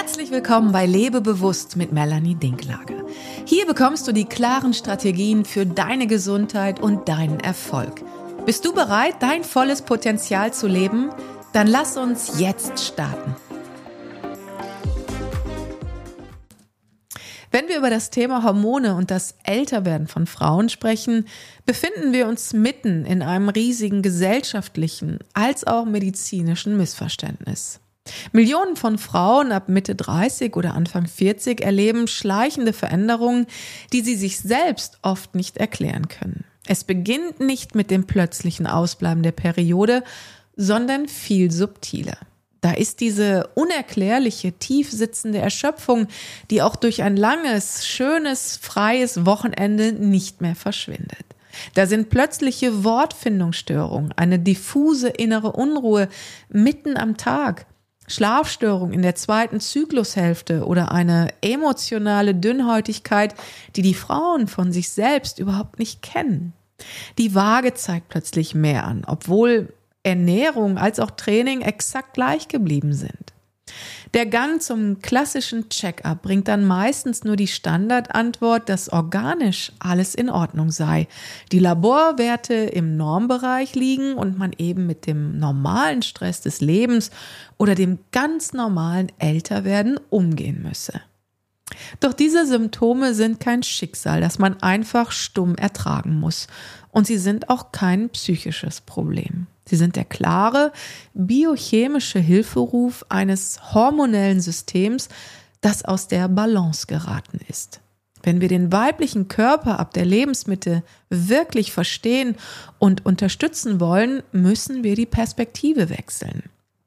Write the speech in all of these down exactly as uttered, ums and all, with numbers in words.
Herzlich willkommen bei Lebe bewusst mit Melanie Dinklage. Hier bekommst du die klaren Strategien für deine Gesundheit und deinen Erfolg. Bist du bereit, dein volles Potenzial zu leben? Dann lass uns jetzt starten. Wenn wir über das Thema Hormone und das Älterwerden von Frauen sprechen, befinden wir uns mitten in einem riesigen gesellschaftlichen als auch medizinischen Missverständnis. Millionen von Frauen ab Mitte dreißig oder Anfang vierzig erleben schleichende Veränderungen, die sie sich selbst oft nicht erklären können. Es beginnt nicht mit dem plötzlichen Ausbleiben der Periode, sondern viel subtiler. Da ist diese unerklärliche, tief sitzende Erschöpfung, die auch durch ein langes, schönes, freies Wochenende nicht mehr verschwindet. Da sind plötzliche Wortfindungsstörungen, eine diffuse innere Unruhe mitten am Tag, Schlafstörung in der zweiten Zyklushälfte oder eine emotionale Dünnhäutigkeit, die die Frauen von sich selbst überhaupt nicht kennen. Die Waage zeigt plötzlich mehr an, obwohl Ernährung als auch Training exakt gleich geblieben sind. Der Gang zum klassischen Check-up bringt dann meistens nur die Standardantwort, dass organisch alles in Ordnung sei, die Laborwerte im Normbereich liegen und man eben mit dem normalen Stress des Lebens oder dem ganz normalen Älterwerden umgehen müsse. Doch diese Symptome sind kein Schicksal, das man einfach stumm ertragen muss. Und sie sind auch kein psychisches Problem. Sie sind der klare, biochemische Hilferuf eines hormonellen Systems, das aus der Balance geraten ist. Wenn wir den weiblichen Körper ab der Lebensmitte wirklich verstehen und unterstützen wollen, müssen wir die Perspektive wechseln.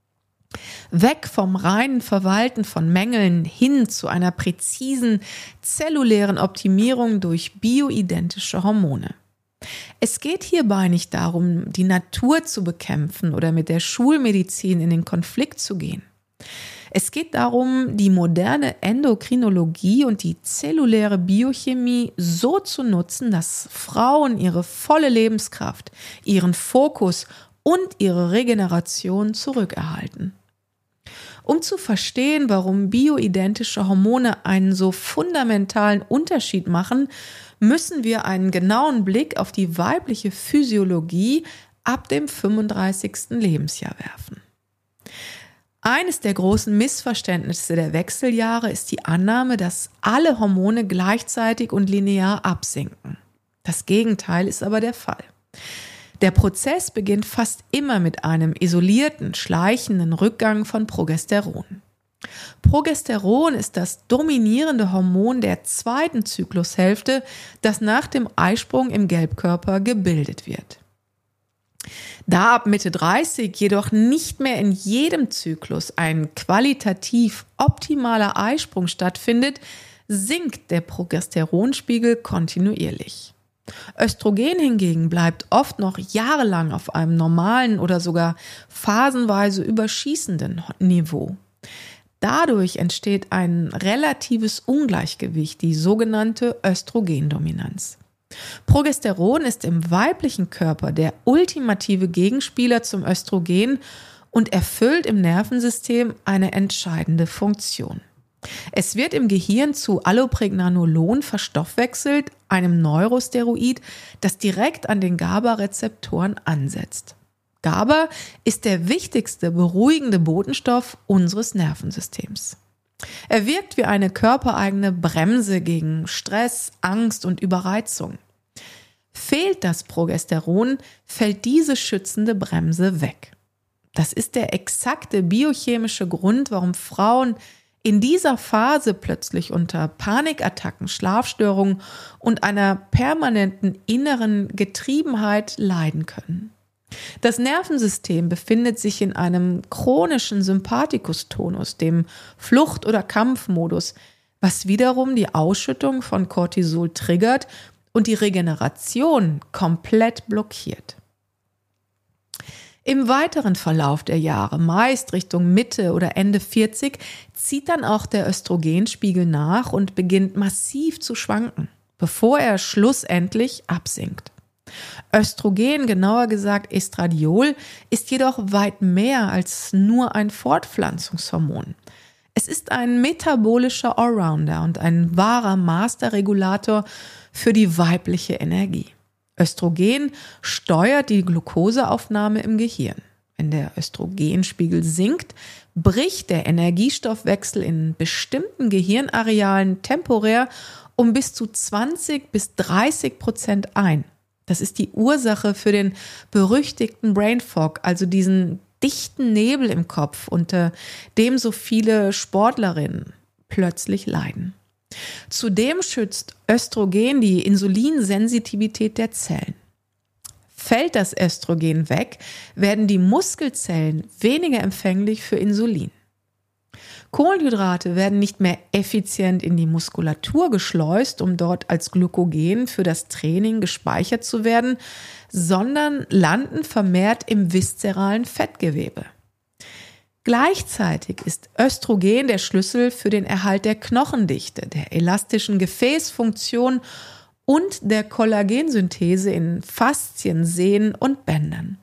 Weg vom reinen Verwalten von Mängeln hin zu einer präzisen, zellulären Optimierung durch bioidentische Hormone. Es geht hierbei nicht darum, die Natur zu bekämpfen oder mit der Schulmedizin in den Konflikt zu gehen. Es geht darum, die moderne Endokrinologie und die zelluläre Biochemie so zu nutzen, dass Frauen ihre volle Lebenskraft, ihren Fokus und ihre Regeneration zurückerhalten. Um zu verstehen, warum bioidentische Hormone einen so fundamentalen Unterschied machen, müssen wir einen genauen Blick auf die weibliche Physiologie ab dem fünfunddreißigsten Lebensjahr werfen. Eines der großen Missverständnisse der Wechseljahre ist die Annahme, dass alle Hormone gleichzeitig und linear absinken. Das Gegenteil ist aber der Fall. Der Prozess beginnt fast immer mit einem isolierten, schleichenden Rückgang von Progesteron. Progesteron ist das dominierende Hormon der zweiten Zyklushälfte, das nach dem Eisprung im Gelbkörper gebildet wird. Da ab Mitte dreißig jedoch nicht mehr in jedem Zyklus ein qualitativ optimaler Eisprung stattfindet, sinkt der Progesteronspiegel kontinuierlich. Östrogen hingegen bleibt oft noch jahrelang auf einem normalen oder sogar phasenweise überschießenden Niveau. Dadurch entsteht ein relatives Ungleichgewicht, die sogenannte Östrogendominanz. Progesteron ist im weiblichen Körper der ultimative Gegenspieler zum Östrogen und erfüllt im Nervensystem eine entscheidende Funktion. Es wird im Gehirn zu Allopregnanolon verstoffwechselt, einem Neurosteroid, das direkt an den GABA-Rezeptoren ansetzt. GABA ist der wichtigste beruhigende Botenstoff unseres Nervensystems. Er wirkt wie eine körpereigene Bremse gegen Stress, Angst und Überreizung. Fehlt das Progesteron, fällt diese schützende Bremse weg. Das ist der exakte biochemische Grund, warum Frauen in dieser Phase plötzlich unter Panikattacken, Schlafstörungen und einer permanenten inneren Getriebenheit leiden können. Das Nervensystem befindet sich in einem chronischen Sympathikustonus, dem Flucht- oder Kampfmodus, was wiederum die Ausschüttung von Cortisol triggert und die Regeneration komplett blockiert. Im weiteren Verlauf der Jahre, meist Richtung Mitte oder Ende vierzig, zieht dann auch der Östrogenspiegel nach und beginnt massiv zu schwanken, bevor er schlussendlich absinkt. Östrogen, genauer gesagt Estradiol, ist jedoch weit mehr als nur ein Fortpflanzungshormon. Es ist ein metabolischer Allrounder und ein wahrer Masterregulator für die weibliche Energie. Östrogen steuert die Glukoseaufnahme im Gehirn. Wenn der Östrogenspiegel sinkt, bricht der Energiestoffwechsel in bestimmten Gehirnarealen temporär um bis zu zwanzig bis dreißig Prozent ein. Das ist die Ursache für den berüchtigten Brain Fog, also diesen dichten Nebel im Kopf, unter dem so viele Sportlerinnen plötzlich leiden. Zudem schützt Östrogen die Insulinsensitivität der Zellen. Fällt das Östrogen weg, werden die Muskelzellen weniger empfänglich für Insulin. Kohlenhydrate werden nicht mehr effizient in die Muskulatur geschleust, um dort als Glykogen für das Training gespeichert zu werden, sondern landen vermehrt im viszeralen Fettgewebe. Gleichzeitig ist Östrogen der Schlüssel für den Erhalt der Knochendichte, der elastischen Gefäßfunktion und der Kollagensynthese in Faszien, Sehnen und Bändern.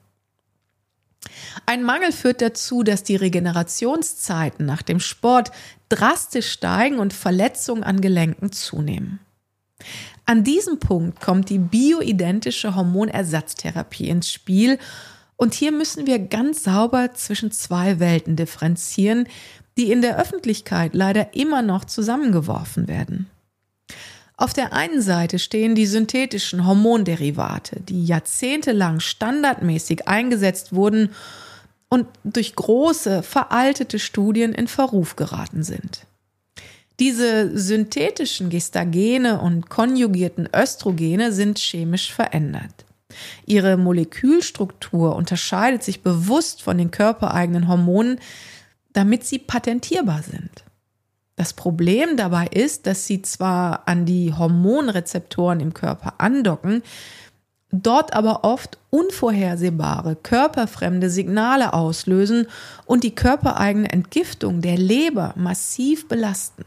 Ein Mangel führt dazu, dass die Regenerationszeiten nach dem Sport drastisch steigen und Verletzungen an Gelenken zunehmen. An diesem Punkt kommt die bioidentische Hormonersatztherapie ins Spiel und hier müssen wir ganz sauber zwischen zwei Welten differenzieren, die in der Öffentlichkeit leider immer noch zusammengeworfen werden. Auf der einen Seite stehen die synthetischen Hormonderivate, die jahrzehntelang standardmäßig eingesetzt wurden und durch große, veraltete Studien in Verruf geraten sind. Diese synthetischen Gestagene und konjugierten Östrogene sind chemisch verändert. Ihre Molekülstruktur unterscheidet sich bewusst von den körpereigenen Hormonen, damit sie patentierbar sind. Das Problem dabei ist, dass sie zwar an die Hormonrezeptoren im Körper andocken, dort aber oft unvorhersehbare, körperfremde Signale auslösen und die körpereigene Entgiftung der Leber massiv belasten.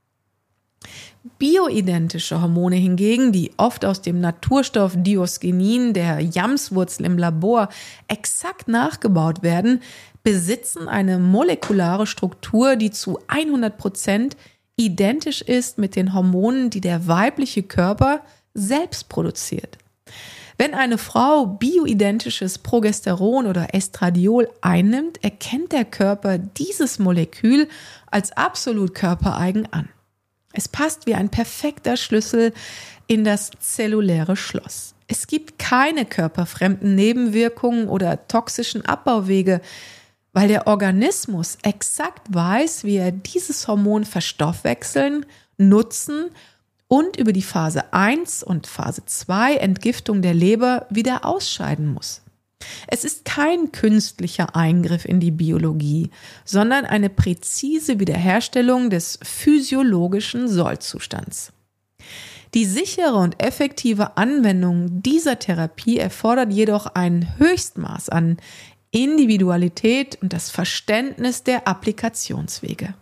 Bioidentische Hormone hingegen, die oft aus dem Naturstoff Diosgenin, der Jamswurzel im Labor, exakt nachgebaut werden, besitzen eine molekulare Struktur, die zu hundert Prozent identisch ist mit den Hormonen, die der weibliche Körper selbst produziert. Wenn eine Frau bioidentisches Progesteron oder Estradiol einnimmt, erkennt der Körper dieses Molekül als absolut körpereigen an. Es passt wie ein perfekter Schlüssel in das zelluläre Schloss. Es gibt keine körperfremden Nebenwirkungen oder toxischen Abbauwege, weil der Organismus exakt weiß, wie er dieses Hormon verstoffwechseln, nutzen und über die Phase eins und Phase zwei Entgiftung der Leber wieder ausscheiden muss. Es ist kein künstlicher Eingriff in die Biologie, sondern eine präzise Wiederherstellung des physiologischen Sollzustands. Die sichere und effektive Anwendung dieser Therapie erfordert jedoch ein Höchstmaß an Individualität und das Verständnis der Applikationswege.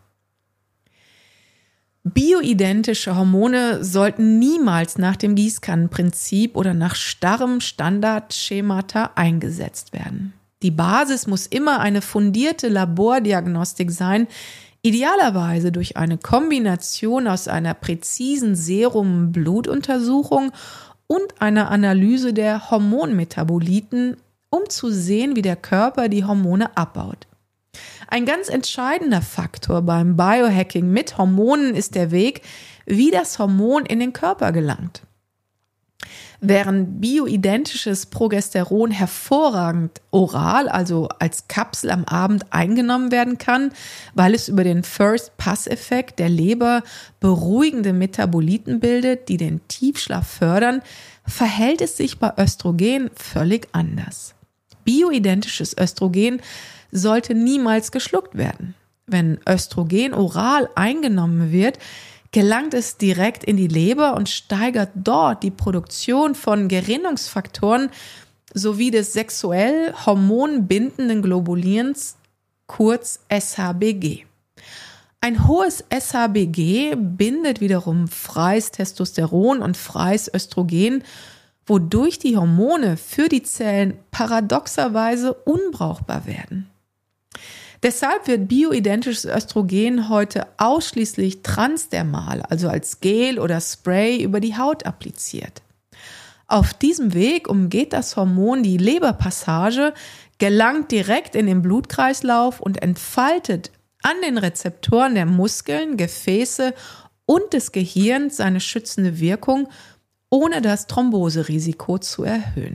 Bioidentische Hormone sollten niemals nach dem Gießkannenprinzip oder nach starrem Standardschemata eingesetzt werden. Die Basis muss immer eine fundierte Labordiagnostik sein, idealerweise durch eine Kombination aus einer präzisen Serum-Blutuntersuchung und einer Analyse der Hormonmetaboliten, um zu sehen, wie der Körper die Hormone abbaut. Ein ganz entscheidender Faktor beim Biohacking mit Hormonen ist der Weg, wie das Hormon in den Körper gelangt. Während bioidentisches Progesteron hervorragend oral, also als Kapsel am Abend eingenommen werden kann, weil es über den First-Pass-Effekt der Leber beruhigende Metaboliten bildet, die den Tiefschlaf fördern, verhält es sich bei Östrogen völlig anders. Bioidentisches Östrogen sollte niemals geschluckt werden. Wenn Östrogen oral eingenommen wird, gelangt es direkt in die Leber und steigert dort die Produktion von Gerinnungsfaktoren sowie des sexuell hormonbindenden Globulins, kurz S H B G. Ein hohes S H B G bindet wiederum freies Testosteron und freies Östrogen, wodurch die Hormone für die Zellen paradoxerweise unbrauchbar werden. Deshalb wird bioidentisches Östrogen heute ausschließlich transdermal, also als Gel oder Spray über die Haut appliziert. Auf diesem Weg umgeht das Hormon die Leberpassage, gelangt direkt in den Blutkreislauf und entfaltet an den Rezeptoren der Muskeln, Gefäße und des Gehirns seine schützende Wirkung, ohne das Thromboserisiko zu erhöhen.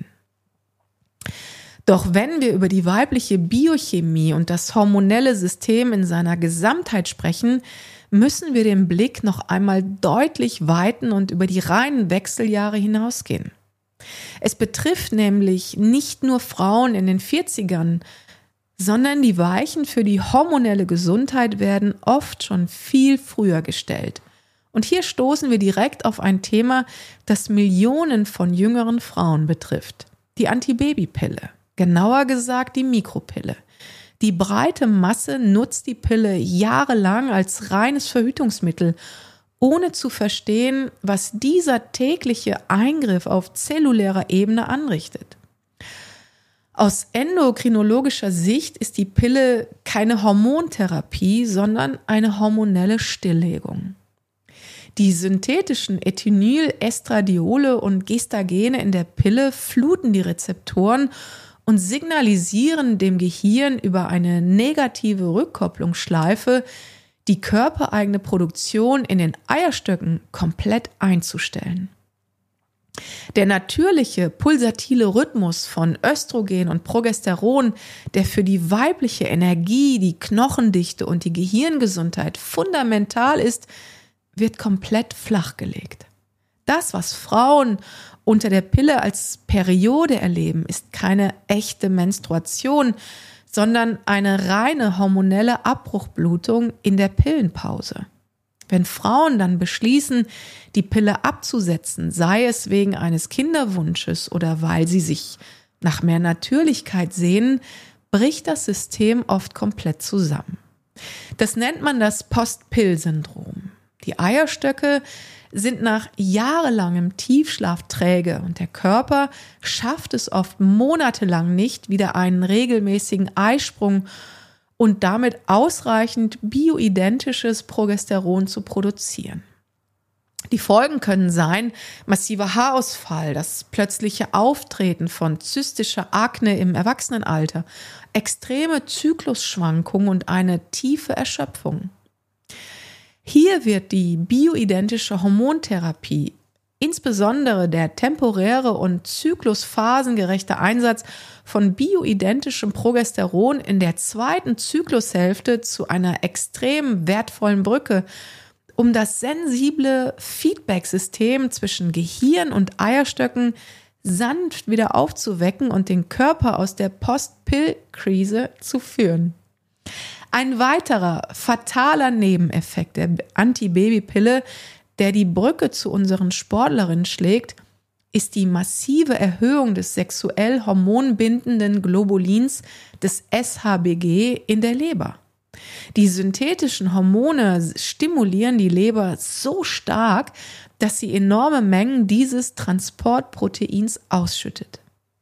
Doch wenn wir über die weibliche Biochemie und das hormonelle System in seiner Gesamtheit sprechen, müssen wir den Blick noch einmal deutlich weiten und über die reinen Wechseljahre hinausgehen. Es betrifft nämlich nicht nur Frauen in den vierzigern, sondern die Weichen für die hormonelle Gesundheit werden oft schon viel früher gestellt. Und hier stoßen wir direkt auf ein Thema, das Millionen von jüngeren Frauen betrifft: die Antibabypille. Genauer gesagt die Mikropille. Die breite Masse nutzt die Pille jahrelang als reines Verhütungsmittel, ohne zu verstehen, was dieser tägliche Eingriff auf zellulärer Ebene anrichtet. Aus endokrinologischer Sicht ist die Pille keine Hormontherapie, sondern eine hormonelle Stilllegung. Die synthetischen Ethinyl, Estradiole und Gestagene in der Pille fluten die Rezeptoren und signalisieren dem Gehirn über eine negative Rückkopplungsschleife, die körpereigene Produktion in den Eierstöcken komplett einzustellen. Der natürliche pulsatile Rhythmus von Östrogen und Progesteron, der für die weibliche Energie, die Knochendichte und die Gehirngesundheit fundamental ist, wird komplett flachgelegt. Das, was Frauen unter der Pille als Periode erleben, ist keine echte Menstruation, sondern eine reine hormonelle Abbruchblutung in der Pillenpause. Wenn Frauen dann beschließen, die Pille abzusetzen, sei es wegen eines Kinderwunsches oder weil sie sich nach mehr Natürlichkeit sehnen, bricht das System oft komplett zusammen. Das nennt man das Post-Pill-Syndrom. Die Eierstöcke sind nach jahrelangem Tiefschlaf träge und der Körper schafft es oft monatelang nicht, wieder einen regelmäßigen Eisprung und damit ausreichend bioidentisches Progesteron zu produzieren. Die Folgen können sein: massiver Haarausfall, das plötzliche Auftreten von zystischer Akne im Erwachsenenalter, extreme Zyklusschwankungen und eine tiefe Erschöpfung. Hier wird die bioidentische Hormontherapie, insbesondere der temporäre und zyklusphasengerechte Einsatz von bioidentischem Progesteron in der zweiten Zyklushälfte, zu einer extrem wertvollen Brücke, um das sensible Feedback-System zwischen Gehirn und Eierstöcken sanft wieder aufzuwecken und den Körper aus der Post-Pill-Krise zu führen. Ein weiterer fataler Nebeneffekt der Antibabypille, der die Brücke zu unseren Sportlerinnen schlägt, ist die massive Erhöhung des sexuell hormonbindenden Globulins, des S H B G, in der Leber. Die synthetischen Hormone stimulieren die Leber so stark, dass sie enorme Mengen dieses Transportproteins ausschüttet.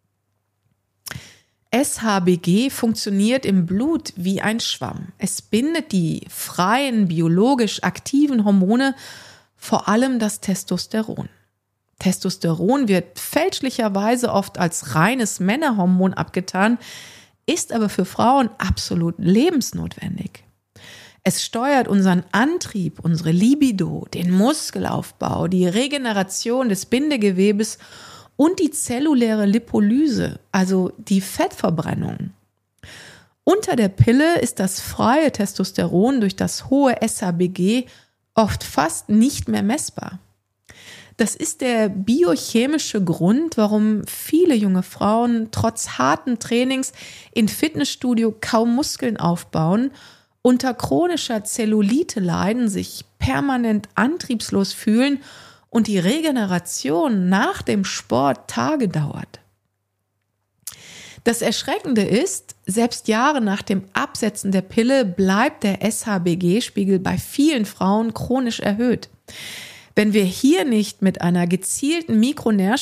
S H B G funktioniert im Blut wie ein Schwamm. Es bindet die freien, biologisch aktiven Hormone, vor allem das Testosteron. Testosteron wird fälschlicherweise oft als reines Männerhormon abgetan, ist aber für Frauen absolut lebensnotwendig. Es steuert unseren Antrieb, unsere Libido, den Muskelaufbau, die Regeneration des Bindegewebes und die zelluläre Lipolyse, also die Fettverbrennung. Unter der Pille ist das freie Testosteron durch das hohe S H B G oft fast nicht mehr messbar. Das ist der biochemische Grund, warum viele junge Frauen trotz harten Trainings im Fitnessstudio kaum Muskeln aufbauen, unter chronischer Zellulite leiden, sich permanent antriebslos fühlen und die Regeneration nach dem Sport Tage dauert. Das Erschreckende ist, selbst Jahre nach dem Absetzen der Pille bleibt der S H B G-Spiegel bei vielen Frauen chronisch erhöht. Wenn wir hier nicht mit einer gezielten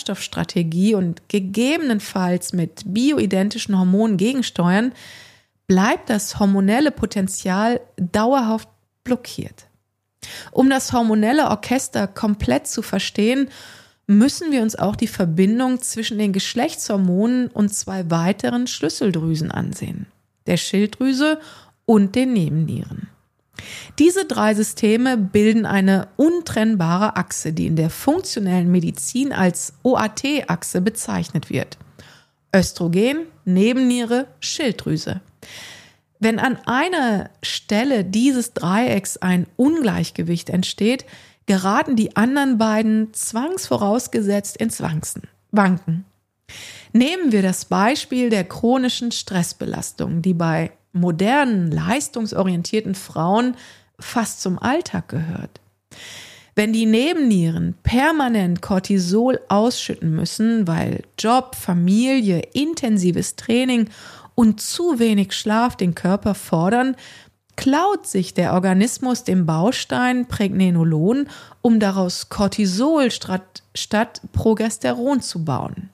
Mikronährstoffstrategie und gegebenenfalls mit bioidentischen Hormonen gegensteuern, bleibt das hormonelle Potenzial dauerhaft blockiert. Um das hormonelle Orchester komplett zu verstehen, müssen wir uns auch die Verbindung zwischen den Geschlechtshormonen und zwei weiteren Schlüsseldrüsen ansehen, der Schilddrüse und den Nebennieren. Diese drei Systeme bilden eine untrennbare Achse, die in der funktionellen Medizin als O A T-Achse bezeichnet wird. Östrogen, Nebenniere, Schilddrüse. Wenn an einer Stelle dieses Dreiecks ein Ungleichgewicht entsteht, geraten die anderen beiden zwangsvorausgesetzt ins Wanken. Nehmen wir das Beispiel der chronischen Stressbelastung, die bei modernen, leistungsorientierten Frauen fast zum Alltag gehört. Wenn die Nebennieren permanent Cortisol ausschütten müssen, weil Job, Familie, intensives Training und zu wenig Schlaf den Körper fordern, klaut sich der Organismus den Baustein Pregnenolon, um daraus Cortisol statt, statt Progesteron zu bauen.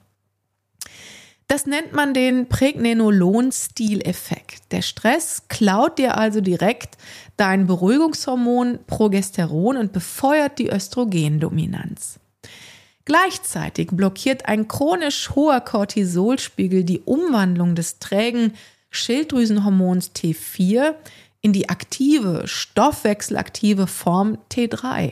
Das nennt man den Pregnenolon-Stileffekt. Der Stress klaut dir also direkt dein Beruhigungshormon Progesteron und befeuert die Östrogendominanz. Gleichzeitig blockiert ein chronisch hoher Cortisolspiegel die Umwandlung des trägen Schilddrüsenhormons T vier in die aktive, stoffwechselaktive Form T drei.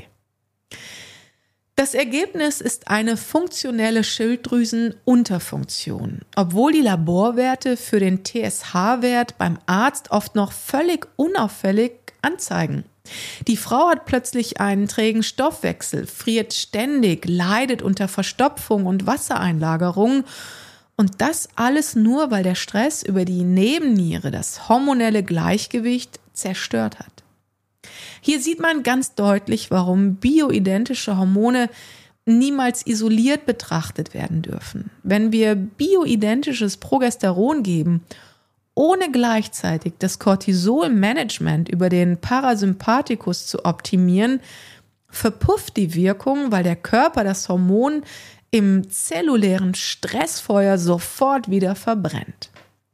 Das Ergebnis ist eine funktionelle Schilddrüsenunterfunktion, obwohl die Laborwerte für den T S H-Wert beim Arzt oft noch völlig unauffällig anzeigen. Die Frau hat plötzlich einen trägen Stoffwechsel, friert ständig, leidet unter Verstopfung und Wassereinlagerung. Und das alles nur, weil der Stress über die Nebenniere das hormonelle Gleichgewicht zerstört hat. Hier sieht man ganz deutlich, warum bioidentische Hormone niemals isoliert betrachtet werden dürfen. Wenn wir bioidentisches Progesteron geben, ohne gleichzeitig das Cortisol-Management über den Parasympathikus zu optimieren, verpufft die Wirkung, weil der Körper das Hormon im zellulären Stressfeuer sofort wieder verbrennt.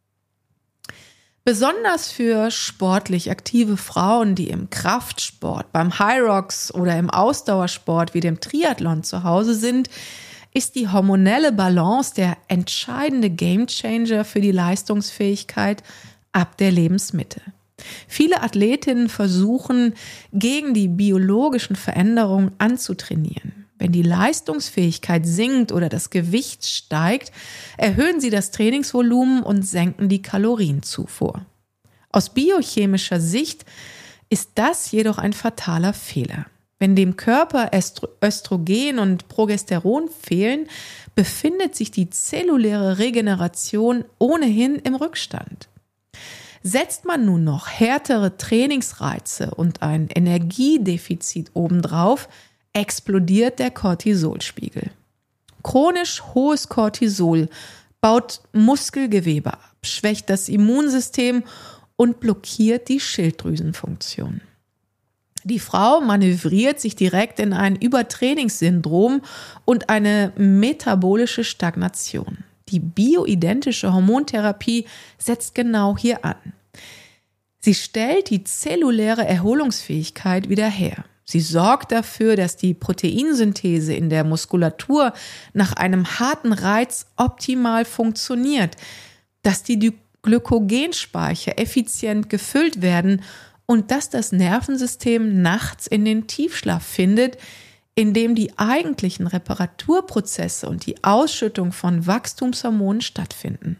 Besonders für sportlich aktive Frauen, die im Kraftsport, beim High Rocks oder im Ausdauersport wie dem Triathlon zu Hause sind, ist die hormonelle Balance der entscheidende Gamechanger für die Leistungsfähigkeit ab der Lebensmitte. Viele Athletinnen versuchen, gegen die biologischen Veränderungen anzutrainieren. Wenn die Leistungsfähigkeit sinkt oder das Gewicht steigt, erhöhen sie das Trainingsvolumen und senken die Kalorienzufuhr. Aus biochemischer Sicht ist das jedoch ein fataler Fehler. Wenn dem Körper Östrogen und Progesteron fehlen, befindet sich die zelluläre Regeneration ohnehin im Rückstand. Setzt man nun noch härtere Trainingsreize und ein Energiedefizit obendrauf, explodiert der Cortisolspiegel. Chronisch hohes Cortisol baut Muskelgewebe ab, schwächt das Immunsystem und blockiert die Schilddrüsenfunktion. Die Frau manövriert sich direkt in ein Übertrainingssyndrom und eine metabolische Stagnation. Die bioidentische Hormontherapie setzt genau hier an. Sie stellt die zelluläre Erholungsfähigkeit wieder her. Sie sorgt dafür, dass die Proteinsynthese in der Muskulatur nach einem harten Reiz optimal funktioniert, dass die Glykogenspeicher effizient gefüllt werden und dass das Nervensystem nachts in den Tiefschlaf findet, in dem die eigentlichen Reparaturprozesse und die Ausschüttung von Wachstumshormonen stattfinden.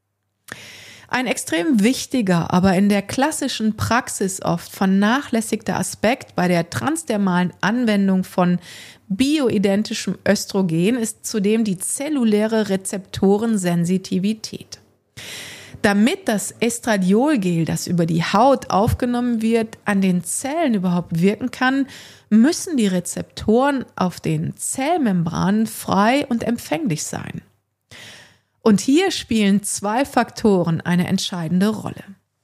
Ein extrem wichtiger, aber in der klassischen Praxis oft vernachlässigter Aspekt bei der transdermalen Anwendung von bioidentischem Östrogen ist zudem die zelluläre Rezeptorensensitivität. Damit das Estradiolgel, das über die Haut aufgenommen wird, an den Zellen überhaupt wirken kann, müssen die Rezeptoren auf den Zellmembranen frei und empfänglich sein. Und hier spielen zwei Faktoren eine entscheidende Rolle.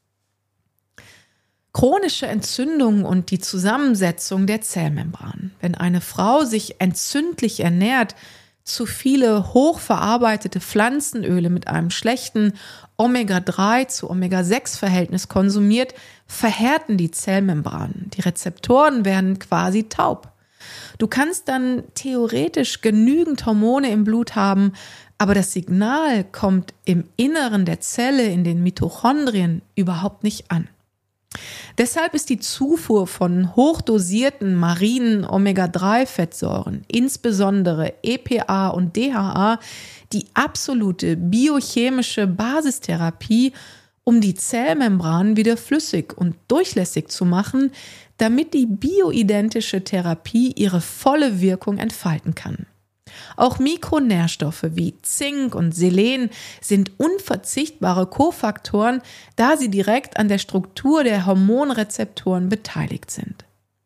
Chronische Entzündung und die Zusammensetzung der Zellmembran. Wenn eine Frau sich entzündlich ernährt, zu viele hochverarbeitete Pflanzenöle mit einem schlechten Omega drei zu Omega sechs Verhältnis konsumiert, verhärten die Zellmembranen. Die Rezeptoren werden quasi taub. Du kannst dann theoretisch genügend Hormone im Blut haben, aber das Signal kommt im Inneren der Zelle, in den Mitochondrien, überhaupt nicht an. Deshalb ist die Zufuhr von hochdosierten marinen Omega drei Fettsäuren, insbesondere E P A und D H A, die absolute biochemische Basistherapie, um die Zellmembranen wieder flüssig und durchlässig zu machen, damit die bioidentische Therapie ihre volle Wirkung entfalten kann. Auch Mikronährstoffe wie Zink und Selen sind unverzichtbare Kofaktoren, da sie direkt an der Struktur der Hormonrezeptoren beteiligt sind.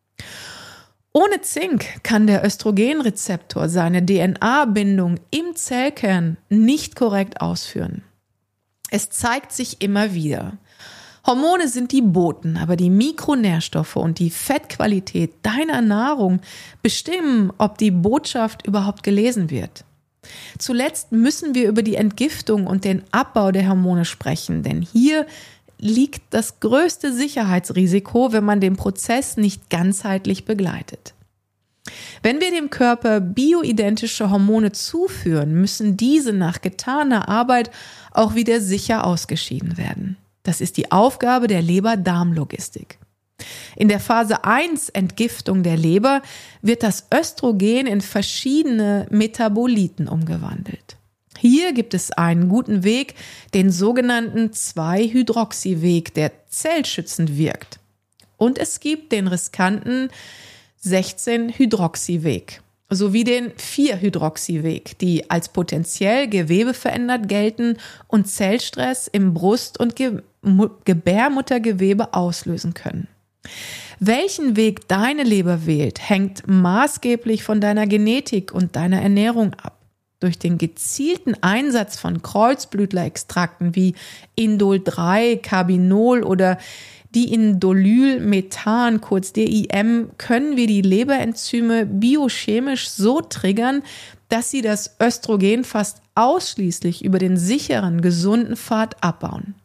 Ohne Zink kann der Östrogenrezeptor seine D N A-Bindung im Zellkern nicht korrekt ausführen. Es zeigt sich immer wieder. Hormone sind die Boten, aber die Mikronährstoffe und die Fettqualität deiner Nahrung bestimmen, ob die Botschaft überhaupt gelesen wird. Zuletzt müssen wir über die Entgiftung und den Abbau der Hormone sprechen, denn hier liegt das größte Sicherheitsrisiko, wenn man den Prozess nicht ganzheitlich begleitet. Wenn wir dem Körper bioidentische Hormone zuführen, müssen diese nach getaner Arbeit auch wieder sicher ausgeschieden werden. Das ist die Aufgabe der Leber-Darm-Logistik. In der Phase eins Entgiftung der Leber wird das Östrogen in verschiedene Metaboliten umgewandelt. Hier gibt es einen guten Weg, den sogenannten zwei Hydroxy Weg, der zellschützend wirkt. Und es gibt den riskanten sechzehn Hydroxy Weg sowie den vier Hydroxy Weg, die als potenziell gewebeverändert gelten und Zellstress im Brust- und Ge- Gebärmuttergewebe auslösen können. Welchen Weg deine Leber wählt, hängt maßgeblich von deiner Genetik und deiner Ernährung ab. Durch den gezielten Einsatz von Kreuzblütlerextrakten wie Indol drei, Carbinol oder Diindolylmethan, kurz D I M, können wir die Leberenzyme biochemisch so triggern, dass sie das Östrogen fast ausschließlich über den sicheren, gesunden Pfad abbauen.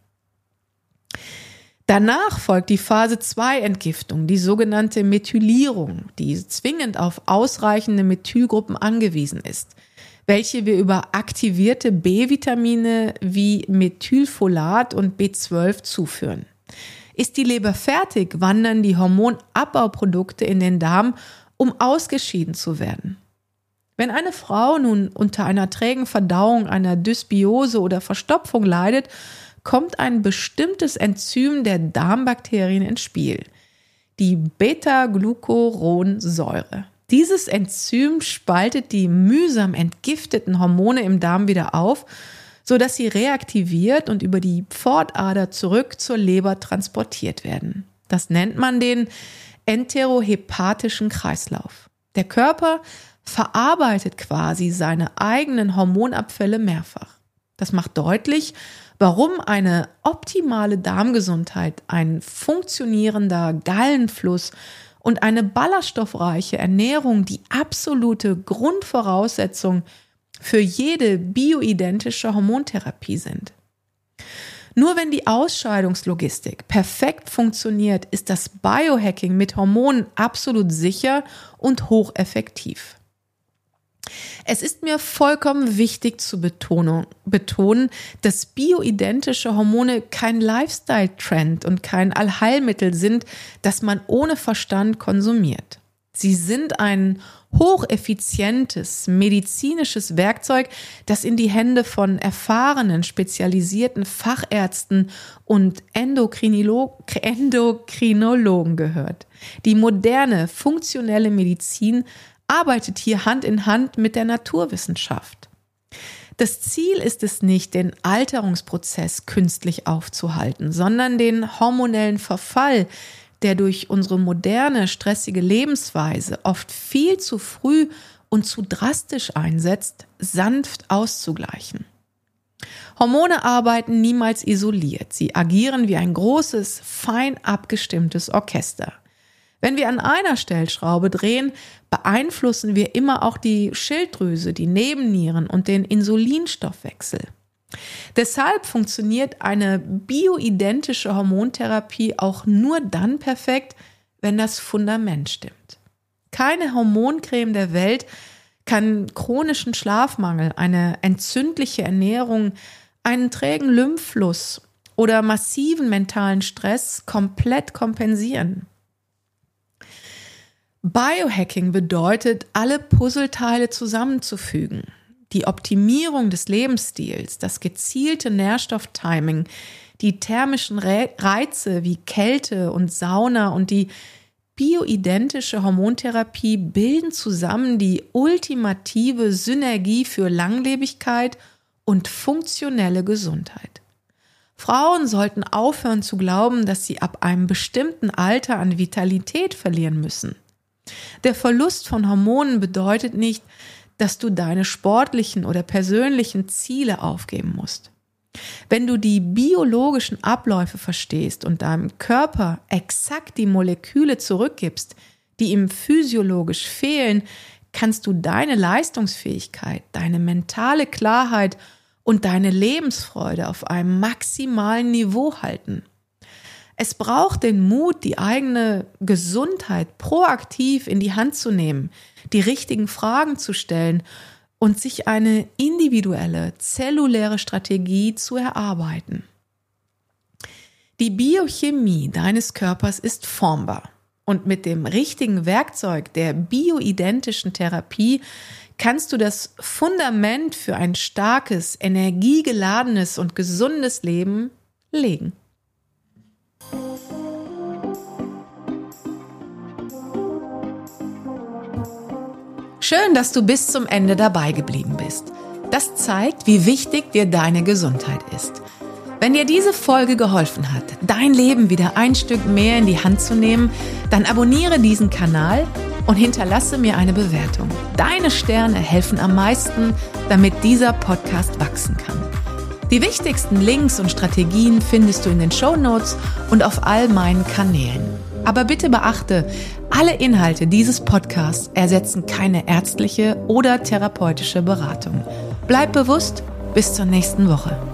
Danach folgt die Phase zwei Entgiftung, die sogenannte Methylierung, die zwingend auf ausreichende Methylgruppen angewiesen ist, welche wir über aktivierte B-Vitamine wie Methylfolat und B zwölf zuführen. Ist die Leber fertig, wandern die Hormonabbauprodukte in den Darm, um ausgeschieden zu werden. Wenn eine Frau nun unter einer trägen Verdauung, einer Dysbiose oder Verstopfung leidet, kommt ein bestimmtes Enzym der Darmbakterien ins Spiel, die Beta-Glucuronsäure. Dieses Enzym spaltet die mühsam entgifteten Hormone im Darm wieder auf, sodass sie reaktiviert und über die Pfortader zurück zur Leber transportiert werden. Das nennt man den enterohepatischen Kreislauf. Der Körper verarbeitet quasi seine eigenen Hormonabfälle mehrfach. Das macht deutlich, warum eine optimale Darmgesundheit, ein funktionierender Gallenfluss und eine ballaststoffreiche Ernährung die absolute Grundvoraussetzung für jede bioidentische Hormontherapie sind. Nur wenn die Ausscheidungslogistik perfekt funktioniert, ist das Biohacking mit Hormonen absolut sicher und hocheffektiv. Es ist mir vollkommen wichtig zu betonen, betonen, dass bioidentische Hormone kein Lifestyle-Trend und kein Allheilmittel sind, das man ohne Verstand konsumiert. Sie sind ein hocheffizientes medizinisches Werkzeug, das in die Hände von erfahrenen, spezialisierten Fachärzten und Endokrinolo- Endokrinologen gehört. Die moderne, funktionelle Medizin arbeitet hier Hand in Hand mit der Naturwissenschaft. Das Ziel ist es nicht, den Alterungsprozess künstlich aufzuhalten, sondern den hormonellen Verfall, der durch unsere moderne, stressige Lebensweise oft viel zu früh und zu drastisch einsetzt, sanft auszugleichen. Hormone arbeiten niemals isoliert. Sie agieren wie ein großes, fein abgestimmtes Orchester. Wenn wir an einer Stellschraube drehen, beeinflussen wir immer auch die Schilddrüse, die Nebennieren und den Insulinstoffwechsel. Deshalb funktioniert eine bioidentische Hormontherapie auch nur dann perfekt, wenn das Fundament stimmt. Keine Hormoncreme der Welt kann chronischen Schlafmangel, eine entzündliche Ernährung, einen trägen Lymphfluss oder massiven mentalen Stress komplett kompensieren. Biohacking bedeutet, alle Puzzleteile zusammenzufügen. Die Optimierung des Lebensstils, das gezielte Nährstofftiming, die thermischen Reize wie Kälte und Sauna und die bioidentische Hormontherapie bilden zusammen die ultimative Synergie für Langlebigkeit und funktionelle Gesundheit. Frauen sollten aufhören zu glauben, dass sie ab einem bestimmten Alter an Vitalität verlieren müssen. Der Verlust von Hormonen bedeutet nicht, dass du deine sportlichen oder persönlichen Ziele aufgeben musst. Wenn du die biologischen Abläufe verstehst und deinem Körper exakt die Moleküle zurückgibst, die ihm physiologisch fehlen, kannst du deine Leistungsfähigkeit, deine mentale Klarheit und deine Lebensfreude auf einem maximalen Niveau halten. Es braucht den Mut, die eigene Gesundheit proaktiv in die Hand zu nehmen, die richtigen Fragen zu stellen und sich eine individuelle, zelluläre Strategie zu erarbeiten. Die Biochemie deines Körpers ist formbar und mit dem richtigen Werkzeug der bioidentischen Therapie kannst du das Fundament für ein starkes, energiegeladenes und gesundes Leben legen. Schön, dass du bis zum Ende dabei geblieben bist. Das zeigt, wie wichtig dir deine Gesundheit ist. Wenn dir diese Folge geholfen hat, dein Leben wieder ein Stück mehr in die Hand zu nehmen, dann abonniere diesen Kanal und hinterlasse mir eine Bewertung. Deine Sterne helfen am meisten, damit dieser Podcast wachsen kann. Die wichtigsten Links und Strategien findest du in den Shownotes und auf all meinen Kanälen. Aber bitte beachte, alle Inhalte dieses Podcasts ersetzen keine ärztliche oder therapeutische Beratung. Bleib bewusst, bis zur nächsten Woche.